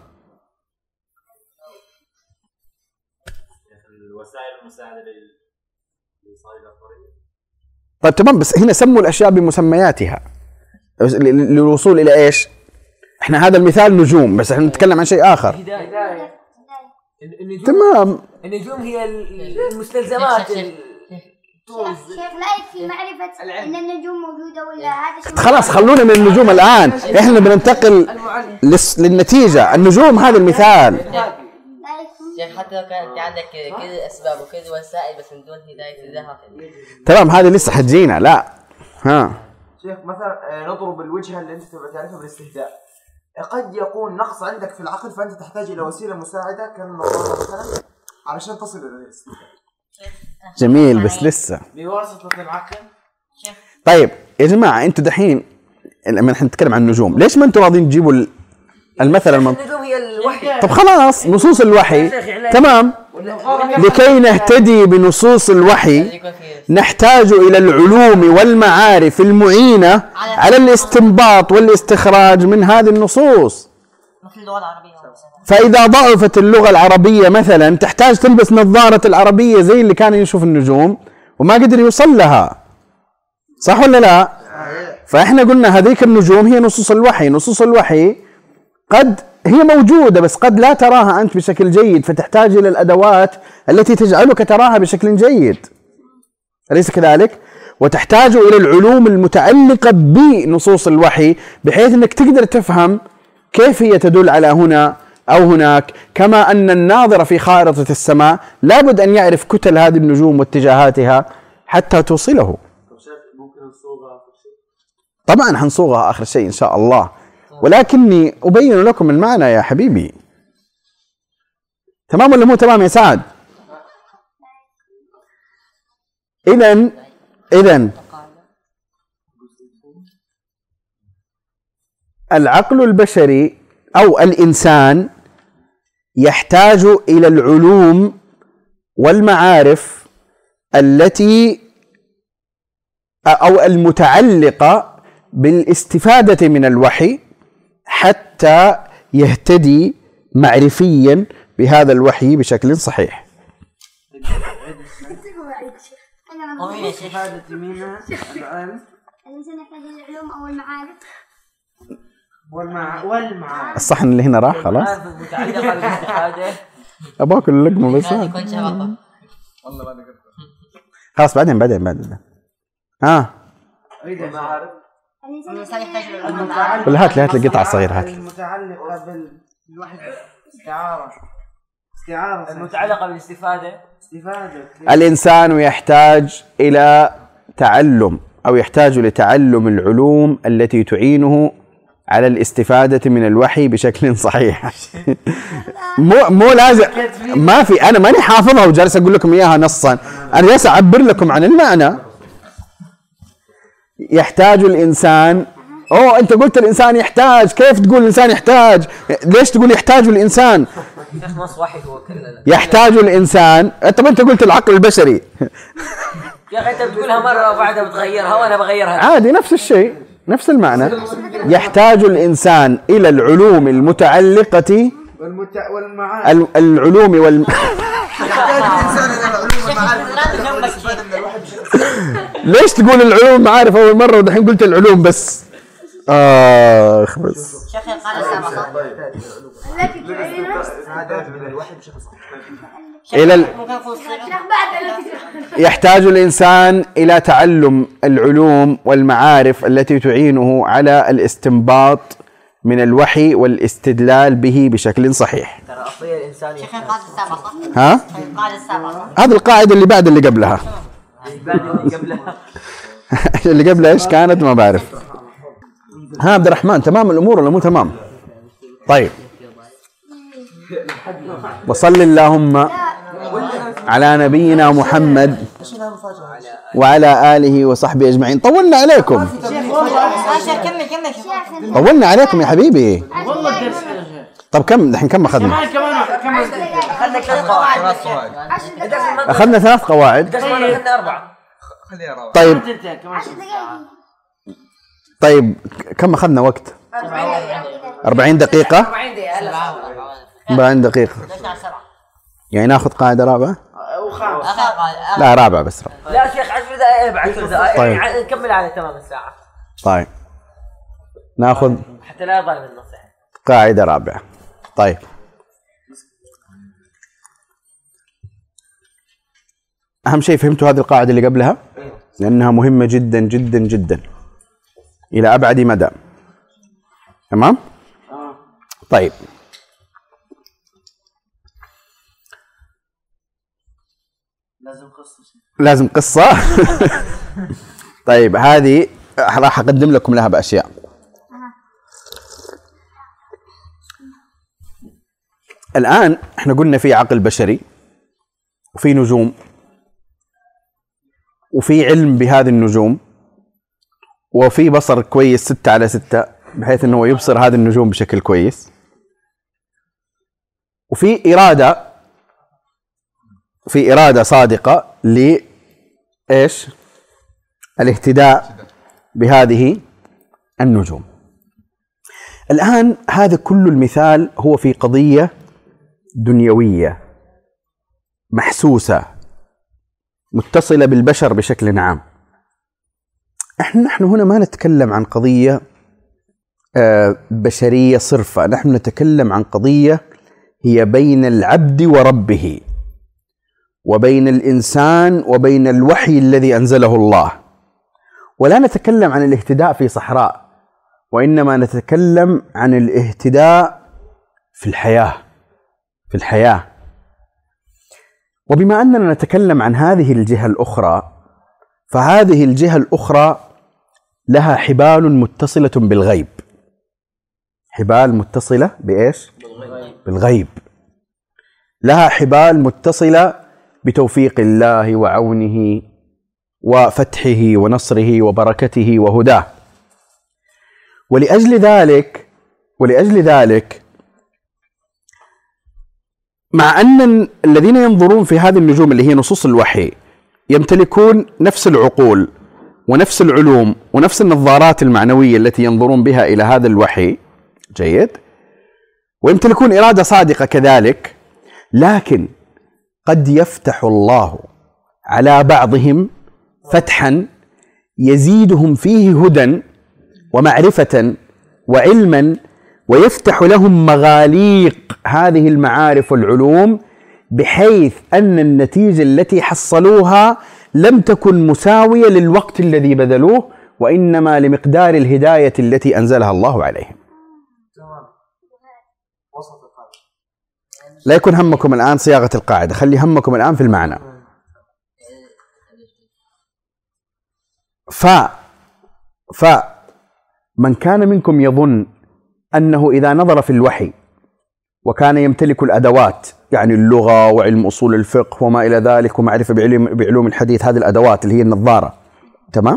الوسائل المساعدة لإيصال الطريق. طيب تمام، بس هنا سموا الأشياء بمسمياتها للوصول إلى إيش؟ إحنا هذا المثال نجوم، بس إحنا نتكلم عن شيء آخر. هداية. النجوم تمام. النجوم هي المستلزمات. شيخ شيخ لا يكفي معرفة إن النجوم موجودة ولا هذا شيء. خلاص خلونا من النجوم الآن، إحنا بننتقل لس... للنتيجة. النجوم هذا المثال. شيخ حتى لو كانت عندك كذا أسباب وكذا وسائل بس من دون هداية الله. تمام هذه لسه حتجينا. لا ها شيخ مثلا نضرب الوجهة اللي أنت تبغى تعرفها بالاستهداء. قد يكون نقص عندك في العقل فأنت تحتاج إلى وسيلة مساعدة كالنظارة مثلا علشان تصل إلى الاستهداء. جميل بس لسه بواسطة العقل. طيب يا جماعة أنتوا دحين لما نحن نتكلم عن النجوم ليش ما أنتوا راضين تجيبوا المثل المنطقي؟ النجوم هي الوحي. طب خلاص نصوص الوحي تمام. لكي نهتدي بنصوص الوحي نحتاج إلى العلوم والمعارف المعينة على الاستنباط والاستخراج من هذه النصوص. مثل اللغة العربية. فإذا ضعفت اللغة العربية مثلا تحتاج تلبس نظارة العربية زي اللي كان يشوف النجوم وما قدر يوصل لها، صح ولا لا؟ فإحنا قلنا هذيك النجوم هي نصوص الوحي. نصوص الوحي قد هي موجودة بس قد لا تراها أنت بشكل جيد، فتحتاج إلى الأدوات التي تجعلك تراها بشكل جيد، أليس كذلك؟ وتحتاج إلى العلوم المتعلقة بنصوص الوحي بحيث أنك تقدر تفهم كيف هي تدل على هنا أو هناك، كما أن الناظر في خارطة السماء لابد أن يعرف كتل هذه النجوم واتجاهاتها حتى توصله. طبعا حنصوغها آخر شيء إن شاء الله، ولكني أبين لكم المعنى يا حبيبي. تمام ولا مو تمام يا سعد؟ إذن إذن العقل البشري أو الإنسان يحتاج إلى العلوم والمعارف التي أو المتعلقة بالاستفادة من الوحي حتى يهتدي معرفيا بهذا الوحي بشكل صحيح. الاستفادة منها العلم الإنسان يحتاج إلى العلوم أو المعارف والمع... والمعارف. الصحن اللي هنا راح خلاص. متعلقة بالاستفادة. أبغى أكل لقمة بس. والله ما خلاص بعدين بعدين بعدين. ها. أريد المعارف. الإنسان يحتاج إلى العلوم والمعارف. ولا هات لي هات لي قطعة صغيرة هات. المتعلقة بالوحي. استعارة. استعارة. المتعلقة بالاستفادة. استفادة. الإنسان يحتاج إلى تعلم أو يحتاج لتعلم العلوم التي تعينه على الاستفادة من الوحي بشكل صحيح. مو مو لازم، ما في، أنا ماني حافظها وجالس أقول لكم إياها نصا، أنا جالس أعبر لكم عن المعنى. يحتاج الإنسان، أوه أنت قلت الإنسان يحتاج، كيف تقول الإنسان يحتاج؟ ليش تقول يحتاج الإنسان؟ نص وحي هو كله. يحتاج الإنسان، طب أنت قلت العقل البشري. يا أخي أنت بتقولها مرة وبعدها بتغيرها وأنا بغيرها. عادي نفس الشيء، نفس المعنى. يحتاج الإنسان إلى العلوم المتعلقة والمت... والمعارف. العلوم وال يحتاج الإنسان إلى العلوم والمعارف والاستفادة من الوحي بشكل. ليش تقول العلوم المعارف أول مرة ودحين قلت العلوم بس؟ آخ بس. شيخ قال السابقة. التي تعينه الاستفادة من الوحي بشكل صحيح. إلى ال... ممكن يكون صيغة. بعد التي يحتاج الإنسان إلى تعلم العلوم والمعارف التي تعينه على الاستنباط من الوحي والاستدلال به بشكل صحيح. ترى أصليا الإنسان شيخ قال السابقة. ها؟ قال السابقة. هذه القاعدة اللي بعد اللي قبلها. بعد اللي قبلها. اللي قبلها إيش كانت ما بعرف. ها عبد الرحمن تمام الأمور ولا مو تمام؟ طيب. وصل اللهم على نبينا محمد وعلى آله وصحبه أجمعين. طولنا عليكم. شيخ كمل كمل شيخ. طولنا عليكم يا حبيبي. والله الدرس حلو شيخ. طب كم دحين كم أخذنا؟ كمان كمان أخذنا ثلاث قواعد. أخذنا ثلاث قواعد. درس مرة أخذنا أربعة. طيب تنتهي كمان طيب كم أخذنا وقت؟ أربعين دقيقة. أربعين دقيقة. يعني ناخذ قاعدة رابعة؟ وخامس. لا رابعة بس رابعة. لا شيخ عشر دقائق بعد عشر دقائق طيب. يعني نكمل على تمام الساعة. طيب ناخذ حتى لا يضل النصيحة. قاعدة رابعة. طيب أهم شيء فهمتوا هذه القاعدة اللي قبلها لأنها مهمة جدا جدا جدا إلى أبعد مدى. تمام؟ طيب لازم قصة. لازم قصة. طيب هذه راح أقدم لكم لها بأشياء. الآن احنا قلنا في عقل بشري وفي نجوم وفي علم بهذه النجوم وفي بصر كويس ستة على ستة بحيث انه يبصر هذه النجوم بشكل كويس، وفي إرادة في إرادة صادقة لإيش؟ الاهتداء بهذه النجوم. الآن هذا كل المثال هو في قضية دنيوية محسوسة متصلة بالبشر بشكل عام. احنا نحن هنا ما نتكلم عن قضية بشرية صرفة، نحن نتكلم عن قضية هي بين العبد وربه، وبين الإنسان وبين الوحي الذي أنزله الله. ولا نتكلم عن الاهتداء في صحراء، وإنما نتكلم عن الاهتداء في الحياة في الحياة. وبما أننا نتكلم عن هذه الجهة الأخرى، فهذه الجهة الأخرى لها حبال متصلة بالغيب. حبال متصلة بإيش؟ بالغيب. بالغيب. لها حبال متصلة بتوفيق الله وعونه وفتحه ونصره وبركته وهداه. ولأجل ذلك ولأجل ذلك مع أن الذين ينظرون في هذه النجوم اللي هي نصوص الوحي يمتلكون نفس العقول ونفس العلوم ونفس النظارات المعنوية التي ينظرون بها إلى هذا الوحي، جيد، ويمتلكون إرادة صادقة كذلك، لكن قد يفتح الله على بعضهم فتحا يزيدهم فيه هدى ومعرفة وعلما، ويفتح لهم مغاليق هذه المعارف والعلوم، بحيث أن النتيجة التي حصلوها لم تكن مساوية للوقت الذي بذلوه، وإنما لمقدار الهداية التي أنزلها الله عليهم. لا يكون همكم الآن صياغة القاعدة، خلي همكم الآن في المعنى. ف فمن كان منكم يظن أنه إذا نظر في الوحي وكان يمتلك الأدوات، يعني اللغة وعلم أصول الفقه وما إلى ذلك ومعرفة بعلم بعلوم الحديث، هذه الأدوات اللي هي النظارة، تمام،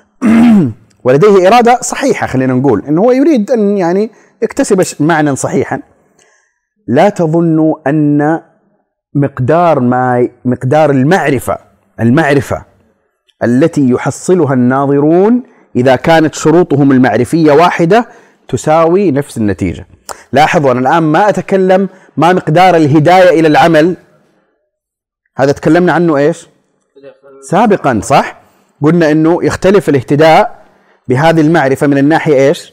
ولديه إرادة صحيحة، خلينا نقول إنه هو يريد أن يعني يكتسب معنى صحيحا، لا تظنوا أن مقدار ما مقدار المعرفة المعرفة التي يحصلها الناظرون إذا كانت شروطهم المعرفية واحدة تساوي نفس النتيجة. لاحظوا أنا الآن ما أتكلم ما مقدار الهداية إلى العمل، هذا تكلمنا عنه إيش سابقا، صح؟ قلنا إنه يختلف الاهتداء بهذه المعرفة من الناحية إيش؟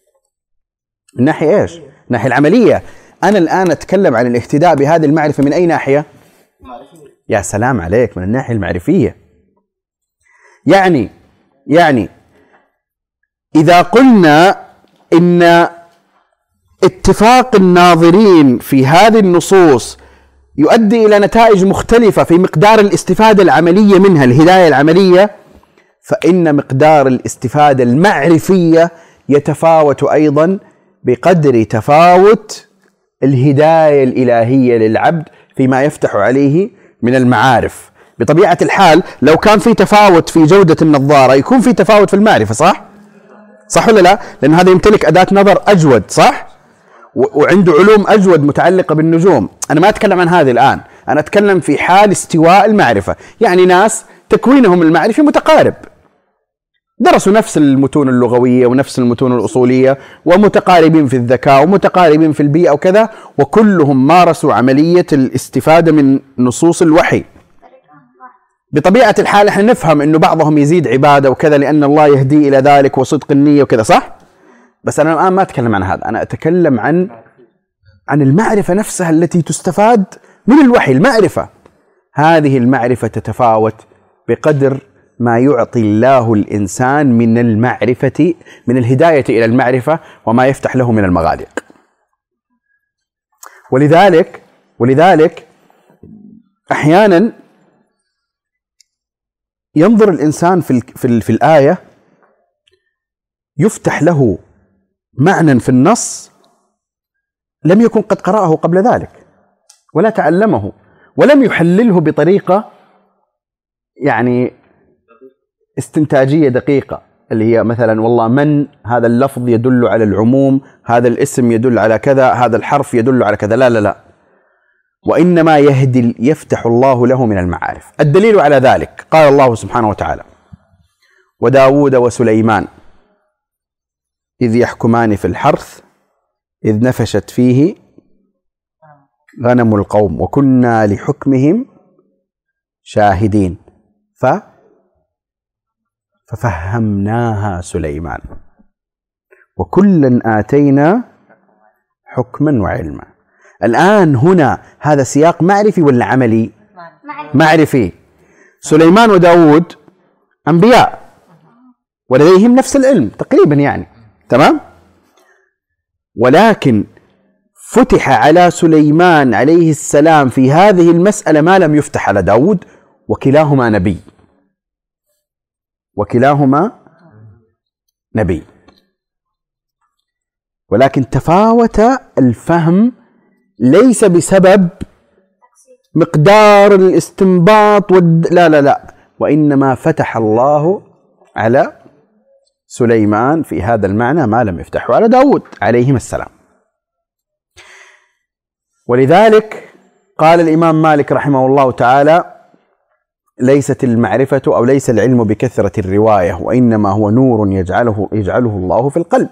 من الناحية إيش؟ الناحية العملية. أنا الآن أتكلم عن الاهتداء بهذه المعرفة من أي ناحية؟ يا سلام عليك، من الناحية المعرفية. يعني يعني إذا قلنا إن اتفاق الناظرين في هذه النصوص يؤدي إلى نتائج مختلفة في مقدار الاستفادة العملية منها، الهداية العملية، فإن مقدار الاستفادة المعرفية يتفاوت أيضا بقدر تفاوت الهداية الإلهية للعبد فيما يفتح عليه من المعارف. بطبيعة الحال لو كان في تفاوت في جودة النظارة يكون في تفاوت في المعرفة، صح؟ صح ولا لا؟ لأن هذا يمتلك أداة نظر أجود، صح؟ وعنده علوم أجود متعلقة بالنجوم. أنا ما أتكلم عن هذه الآن، أنا أتكلم في حال استواء المعرفة، يعني ناس تكوينهم المعرفي متقارب، درسوا نفس المتون اللغوية ونفس المتون الأصولية ومتقاربين في الذكاء ومتقاربين في البيئة وكذا، وكلهم مارسوا عملية الاستفادة من نصوص الوحي. بطبيعة الحال احنا نفهم انه بعضهم يزيد عبادة وكذا لأن الله يهدي إلى ذلك وصدق النية وكذا، صح؟ بس أنا الآن ما أتكلم عن هذا، أنا أتكلم عن عن المعرفة نفسها التي تستفاد من الوحي. المعرفة هذه المعرفة تتفاوت بقدر ما يعطي الله الإنسان من المعرفة، من الهداية إلى المعرفة وما يفتح له من المغاليق. ولذلك ولذلك أحيانا ينظر الإنسان في في في الآية يفتح له معنى في النص لم يكن قد قرأه قبل ذلك ولا تعلمه ولم يحلله بطريقة يعني استنتاجية دقيقة، اللي هي مثلا والله من هذا اللفظ يدل على العموم، هذا الاسم يدل على كذا، هذا الحرف يدل على كذا، لا لا لا، وإنما يهدي يفتح الله له من المعارف. الدليل على ذلك قال الله سبحانه وتعالى: وداود وسليمان إذ يحكمان في الحرث إذ نفشت فيه غنم القوم وكنا لحكمهم شاهدين ف ففهمناها سليمان وكلا آتينا حكما وعلما. الآن هنا هذا سياق معرفي ولا عملي؟ معرفي. سليمان وداود أنبياء ولديهم نفس العلم تقريبا يعني، تمام؟ ولكن فتح على سليمان عليه السلام في هذه المسألة ما لم يفتح على داود، وكلاهما نبي وكلاهما نبي ولكن تفاوت الفهم ليس بسبب مقدار الاستنباط والد... لا لا لا وإنما فتح الله على سليمان في هذا المعنى ما لم يفتحه على داود عليهما السلام. ولذلك قال الإمام مالك رحمه الله تعالى: ليست المعرفة أو ليس العلم بكثرة الرواية، وإنما هو نور يجعله يجعله الله في القلب.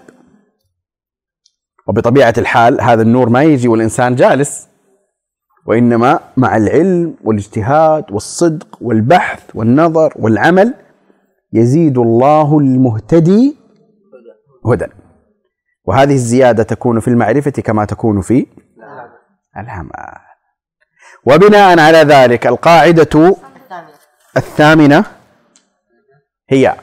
وبطبيعة الحال هذا النور ما يجي والإنسان جالس، وإنما مع العلم والاجتهاد والصدق والبحث والنظر والعمل يزيد الله المهتدي هدى. وهذه الزيادة تكون في المعرفة كما تكون في العمل. وبناء على ذلك القاعدة الثامنة هي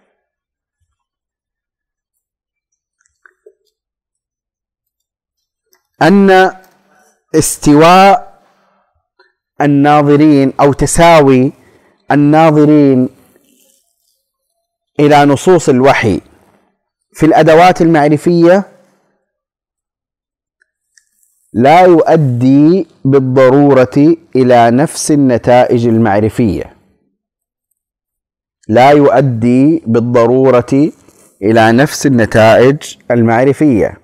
أن استواء الناظرين أو تساوي الناظرين إلى نصوص الوحي في الأدوات المعرفية لا يؤدي بالضرورة إلى نفس النتائج المعرفية لا يؤدي بالضرورة إلى نفس النتائج المعرفية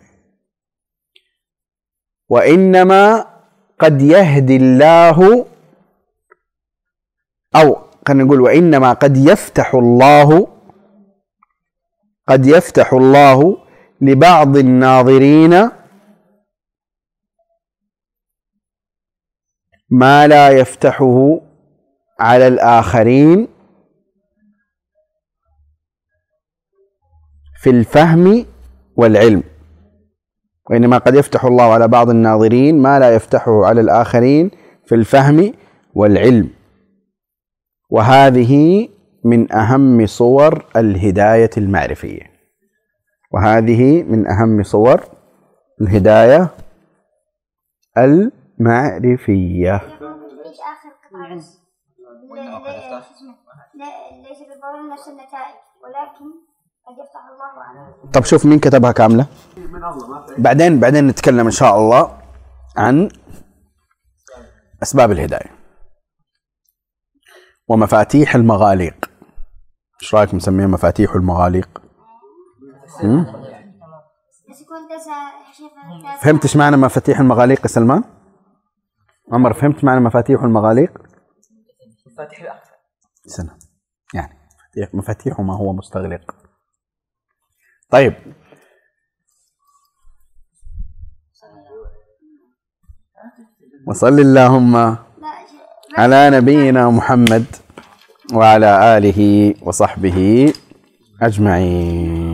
وإنما قد يهدي الله أو خلينا نقول وإنما قد يفتح الله قد يفتح الله لبعض الناظرين ما لا يفتحه على الآخرين في الفهم والعلم. وإنما قد يفتح الله على بعض الناظرين ما لا يفتحه على الآخرين في الفهم والعلم. وهذه من أهم صور الهداية المعرفية وهذه من أهم صور الهداية المعرفية. ليش آخر قطعة بس؟ ليس بالضرورة نفس النتائج ولكن قد يفتح الله على. طب شوف مين كتبها كاملة. بعدين بعدين نتكلم إن شاء الله عن أسباب الهداية ومفاتيح المغاليق. إيش رأيك نسميها مفاتيح المغاليق؟ فهمت إيش معنى مفاتيح المغاليق يا سلمان؟ عمر فهمت معنى مفاتيح المغاليق؟ مفاتيح الأقفال. سنة يعني مفاتيح ما هو مستغلق. طيب وصل اللهم على نبينا محمد وعلى آله وصحبه أجمعين.